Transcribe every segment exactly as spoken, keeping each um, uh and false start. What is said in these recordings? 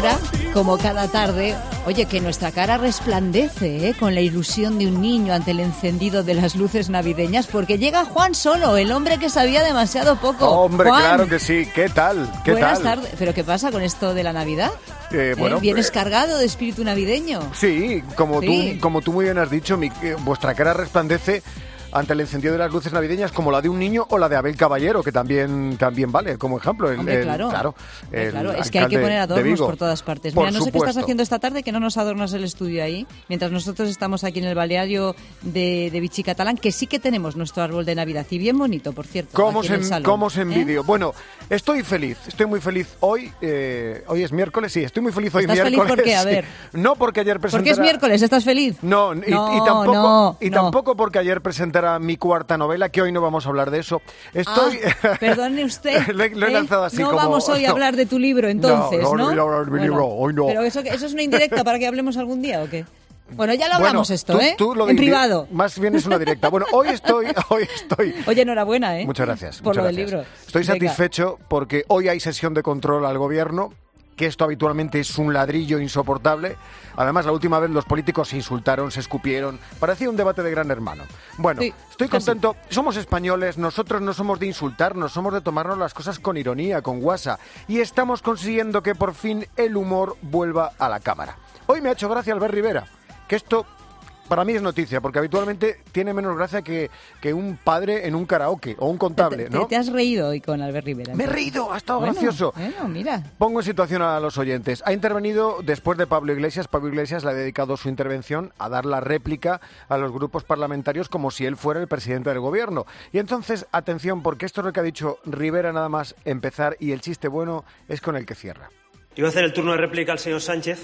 ahora, como cada tarde, oye, que nuestra cara resplandece ¿eh? con la ilusión de un niño ante el encendido de las luces navideñas, porque llega Juan Solo, el hombre que sabía demasiado poco. Hombre, Juan, claro que sí. ¿Qué tal? ¿Qué buenas tal? tardes. ¿Pero qué pasa con esto de la Navidad? Eh, bueno, ¿Eh? ¿Vienes eh, cargado de espíritu navideño? Sí, como, Sí. Tú, como tú muy bien has dicho, mi, eh, vuestra cara resplandece ante el encendido de las luces navideñas como la de un niño o la de Abel Caballero, que también, también vale como ejemplo. El, Hombre, el- claro. claro, Hombre, el claro. Es que hay que alcalde poner de adornos Vigo. por todas partes. Por Mira, no sé qué estás supuesto. haciendo esta tarde, que no nos adornas el estudio ahí, mientras nosotros estamos aquí en el balneario de, de Vichy Catalán, que sí que tenemos nuestro árbol de Navidad, y bien bonito, por cierto. ¿Cómo aquí se, en el en- salón, cómo se ¿eh? envidio? Bueno, estoy feliz, estoy muy feliz. Hoy eh, hoy es miércoles, sí, estoy muy feliz hoy ¿Estás feliz miércoles. por qué? A sí. ver. No porque ayer presentara... Porque es miércoles, ¿estás feliz? No, y, No, y tampoco, no, y no. tampoco porque ayer presentara mi cuarta novela, que hoy no vamos a hablar de eso. Estoy... Ah, perdone usted. Lo he- lo he ¿eh? lanzado así no como- vamos hoy a no. hablar de tu libro, entonces, No, ¿no? no, no voy a hablar de mi libro, hoy no. Pero eso, eso es una indirecta para que hablemos algún día, ¿o qué? Bueno, ya lo Bueno, hablamos esto, tú- ¿eh? tú lo de en indi- privado. Más bien es una directa. Bueno, hoy estoy... Hoy estoy Oye, enhorabuena, ¿eh? Muchas gracias. Por muchas lo del gracias. libro. Estoy Venga. satisfecho porque hoy hay sesión de control al gobierno, que esto habitualmente es un ladrillo insoportable. Además, la última vez los políticos se insultaron, se escupieron. Parecía un debate de Gran Hermano. Bueno, Sí, estoy casi. contento. Somos españoles, nosotros no somos de insultarnos, somos de tomarnos las cosas con ironía, con guasa. Y estamos consiguiendo que por fin el humor vuelva a la cámara. Hoy me ha hecho gracia Albert Rivera, que esto... Para mí es noticia, porque habitualmente tiene menos gracia que, que un padre en un karaoke o un contable, Te, ¿no? te has reído hoy con Albert Rivera. Me he entonces. reído, ha estado Bueno, gracioso. Bueno, mira. Pongo en situación a los oyentes. Ha intervenido después de Pablo Iglesias. Pablo Iglesias le ha dedicado su intervención a dar la réplica a los grupos parlamentarios como si él fuera el presidente del gobierno. Y entonces, atención, porque esto es lo que ha dicho Rivera nada más empezar y el chiste bueno es con el que cierra. Iba a hacer el turno de réplica al señor Sánchez,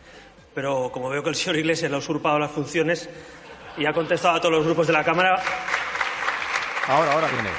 pero como veo que el señor Iglesias le ha usurpado las funciones y ha contestado a todos los grupos de la Cámara, Ahora, ahora viene.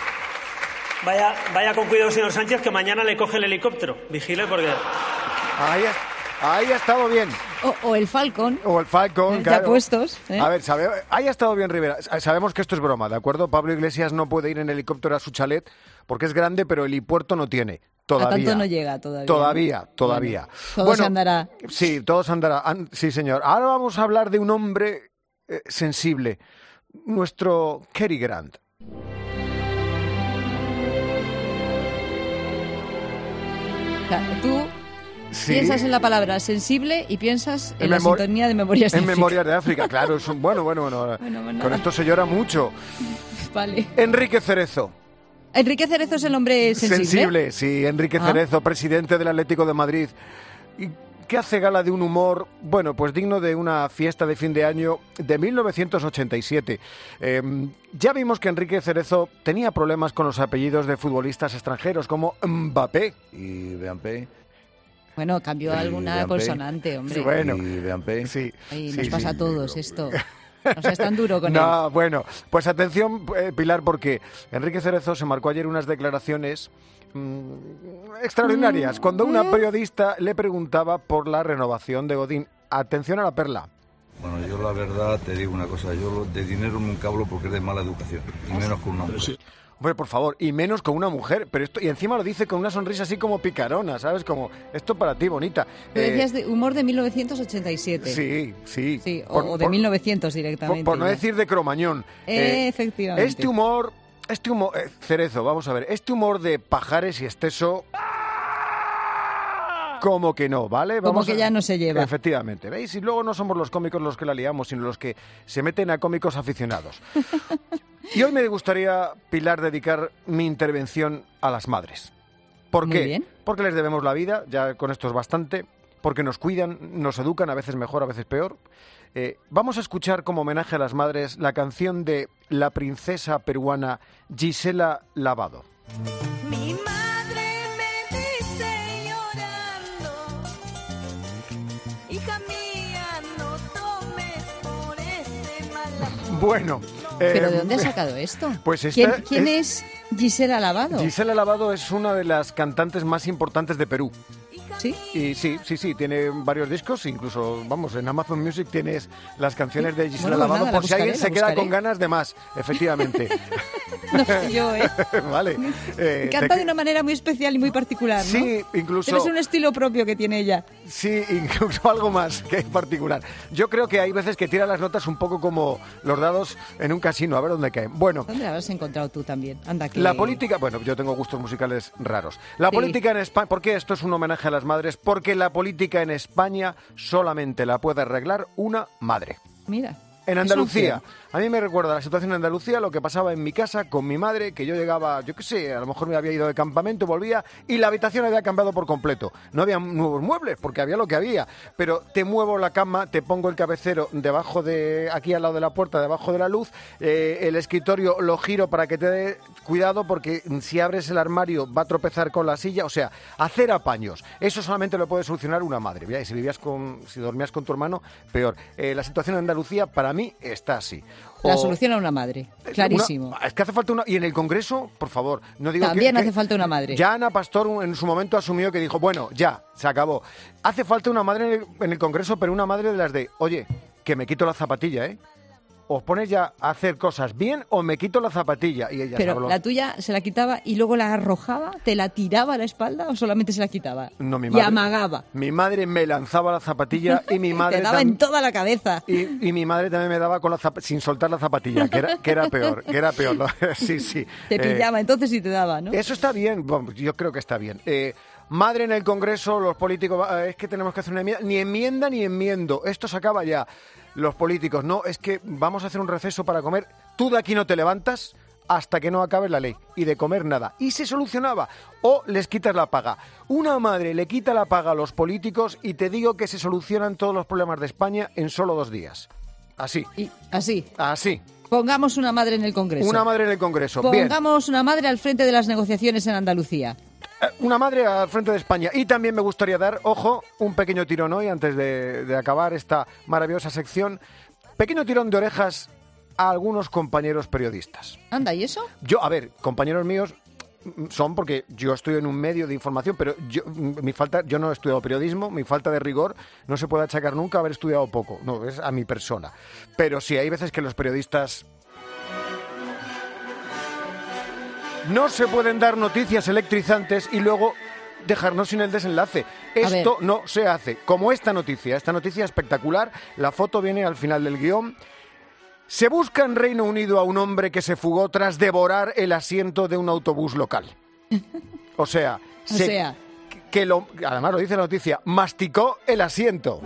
vaya, vaya con cuidado, señor Sánchez, que mañana le coge el helicóptero. Vigile porque... Ahí ha, ahí ha estado bien. O, o el Falcon. O el Falcon, Ya claro. puestos, ¿eh? A ver, sabe, ahí ha estado bien Rivera. Sa- Sabemos que esto es broma, ¿de acuerdo? Pablo Iglesias no puede ir en helicóptero a su chalet porque es grande, pero el helipuerto no tiene. Todavía. A tanto no llega todavía. Todavía, ¿no? todavía. Bueno, todo se andará. Sí, todo se andará. An- Sí, señor. Ahora vamos a hablar de un hombre eh, sensible. Nuestro Cary Grant. O sea, tú Sí. piensas en la palabra sensible y piensas en, En la memor- sintonía de Memorias de En África. Memorias de África, claro. Es un, bueno, bueno, bueno. Bueno, bueno. Con esto se llora mucho. Vale. Enrique Cerezo. Enrique Cerezo es el hombre sensible. Sensible, sí, Enrique Ah. Cerezo, presidente del Atlético de Madrid. ¿Y qué hace gala de un humor, bueno, pues digno de una fiesta de fin de año de mil novecientos ochenta y siete? Eh, ya vimos que Enrique Cerezo tenía problemas con los apellidos de futbolistas extranjeros como Mbappé. Y Beampé. Bueno, cambió Y alguna Beampé. consonante, hombre. Sí, bueno. Y Beampé. Sí, Ay, sí, nos sí. pasa a todos esto. No seas tan duro con él. No, bueno, pues atención, eh, Pilar, porque Enrique Cerezo se marcó ayer unas declaraciones mm, extraordinarias cuando una periodista le preguntaba por la renovación de Godín. Atención a la perla. Bueno, yo la verdad te digo una cosa, yo de dinero nunca hablo porque es de mala educación, y menos con una mujer. Hombre, por favor, y menos con una mujer, pero esto y encima lo dice con una sonrisa así como picarona, ¿sabes? Como, esto para ti, bonita. Tú Eh, decías de humor de mil novecientos ochenta y siete. Sí, sí. Sí, o, Por- o de por- mil novecientos Por, directamente. por no ya. decir de cromañón. Eh, efectivamente. Este humor, este humor, eh, Cerezo, vamos a ver, este humor de Pajares y Esteso, como que no, ¿vale? Como Vamos que a- ya no se lleva. Efectivamente, ¿veis? Y luego no somos los cómicos los que la liamos, sino los que se meten a cómicos aficionados. Y hoy me gustaría, Pilar, dedicar mi intervención a las madres. ¿Por Muy qué? bien. Porque les debemos la vida, ya con esto es bastante, porque nos cuidan, nos educan, a veces mejor, a veces peor. Eh, vamos a escuchar como homenaje a las madres la canción de la princesa peruana Gisela Lavado. Mi madre me dice llorando, hija mía, no tomes por ese mal. Bueno, ¿Pero eh, de dónde has sacado esto? Pues esta ¿Quién, quién es- es... Gisela Lavado? Gisela Lavado es una de las cantantes más importantes de Perú. ¿Sí? Y sí, sí, sí, tiene varios discos, incluso, vamos, en Amazon Music tienes las canciones de Gisela Bueno, pues Lavado nada, por la si alguien buscaré, se la queda buscaré. con ganas de más, efectivamente. No sé yo, ¿eh? Vale. Eh, Canta te- de una manera muy especial y muy particular, ¿no? Sí, incluso... Tienes un estilo propio que tiene ella. Sí, incluso algo más que es particular. Yo creo que hay veces que tira las notas un poco como los dados en un casino, a ver dónde caen. Bueno, ¿Dónde la habrás encontrado tú también? Anda, que... la política... Bueno, yo tengo gustos musicales raros. La Sí. política en España... ¿Por qué esto es un homenaje a las madres? Porque la política en España solamente la puede arreglar una madre. Mira. En ¿qué Andalucía. solución? A mí me recuerda la situación en Andalucía, lo que pasaba en mi casa con mi madre, que yo llegaba, yo qué sé, a lo mejor me había ido de campamento, volvía y la habitación había cambiado por completo. No había nuevos muebles, porque había lo que había. Pero te muevo la cama, te pongo el cabecero debajo de, aquí al lado de la puerta, debajo de la luz, eh, el escritorio lo giro para que te dé cuidado, porque si abres el armario va a tropezar con la silla. O sea, hacer apaños. Eso solamente lo puede solucionar una madre. Mira, y si vivías con, si dormías con tu hermano, peor. Eh, la situación en Andalucía, para mí, está así. La O- solución a una madre. Clarísimo. una- es que hace falta una... Y en el Congreso, por favor, no digo que- También que, hace falta una madre. Ya Ana Pastor en su momento asumió que dijo, bueno, ya, se acabó. Hace falta una madre en el, en el Congreso, pero una madre de las de, oye, que me quito la zapatilla, ¿eh? Os pones ya a hacer cosas bien o me quito la zapatilla. Y ella se Pero habló. la tuya se la quitaba y luego la arrojaba, ¿te la tiraba a la espalda o solamente se la quitaba? No, mi Y madre, amagaba. Mi madre me lanzaba la zapatilla y mi madre... Te daba tam- en toda la cabeza. Y, y mi madre también me daba con la zap- sin soltar la zapatilla, que era, que era peor, que era peor. Sí, sí. Te Eh, pillaba, entonces sí te daba, ¿no? Eso está bien, bueno, yo creo que está bien. Eh, madre en el Congreso, los políticos, eh, es que tenemos que hacer una enmienda, ni enmienda ni enmiendo, esto se acaba ya. Los políticos, no, es que vamos a hacer un receso para comer, tú de aquí no te levantas hasta que no acabe la ley, y de comer nada. Y se solucionaba, o les quitas la paga. Una madre le quita la paga a los políticos y te digo que se solucionan todos los problemas de España en solo dos días. Así, Y así, así. pongamos una madre en el Congreso. Una madre en el Congreso, bien. Pongamos una madre al frente de las negociaciones en Andalucía. Eh, Una madre al frente de España. Y también me gustaría dar, ojo, un pequeño tirón hoy, antes de, de acabar esta maravillosa sección. Pequeño tirón de orejas a algunos compañeros periodistas. Anda, ¿y eso? Yo, a ver, compañeros míos mm, son porque yo estoy en un medio de información, pero yo, mm, mi falta, yo no he estudiado periodismo, mi falta de rigor no se puede achacar nunca a haber estudiado poco. No, es a mi persona. Pero sí, hay veces que los periodistas... No se pueden dar noticias electrizantes y luego dejarnos sin el desenlace. Esto no se hace. Como esta noticia, esta noticia espectacular, la foto viene al final del guión. Se busca en Reino Unido a un hombre que se fugó tras devorar el asiento de un autobús local. O sea, O se- sea, que- que lo, además lo dice la noticia, masticó el asiento.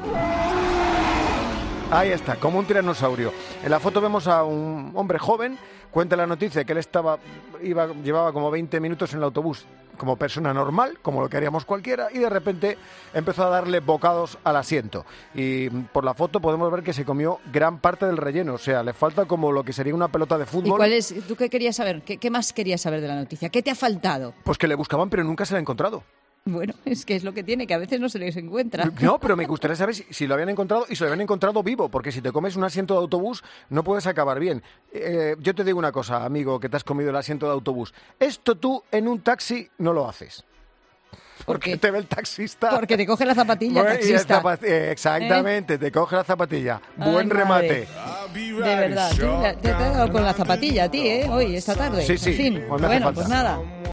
Ahí está, como un tiranosaurio. En la foto vemos a un hombre joven, cuenta la noticia que él estaba, iba, llevaba como veinte minutos en el autobús como persona normal, como lo que haríamos cualquiera, y de repente empezó a darle bocados al asiento. Y por la foto podemos ver que se comió gran parte del relleno, o sea, le falta como lo que sería una pelota de ¿y fútbol. cuál es? ¿Tú qué querías saber? ¿Qué, qué más querías saber de la noticia? ¿Qué te ha faltado? Pues que le buscaban, pero nunca se la ha encontrado. Bueno, es que es lo que tiene, que a veces no se les encuentra. No, pero me gustaría saber si, si lo habían encontrado y si lo habían encontrado vivo, porque si te comes un asiento de autobús no puedes acabar bien. Eh, yo te digo una cosa, amigo, que te has comido el asiento de autobús. Esto tú en un taxi no lo haces. Porque qué? te ve el taxista. Porque te coge la zapatilla, Bueno, y el taxista. zapat- eh, exactamente, te coge la zapatilla. Ay, Buen remate. madre. De verdad, tú, te te has dado con la zapatilla a ti, ¿eh? Hoy, esta tarde. Sí, sí, En fin, pues me hace bueno, falta. pues nada.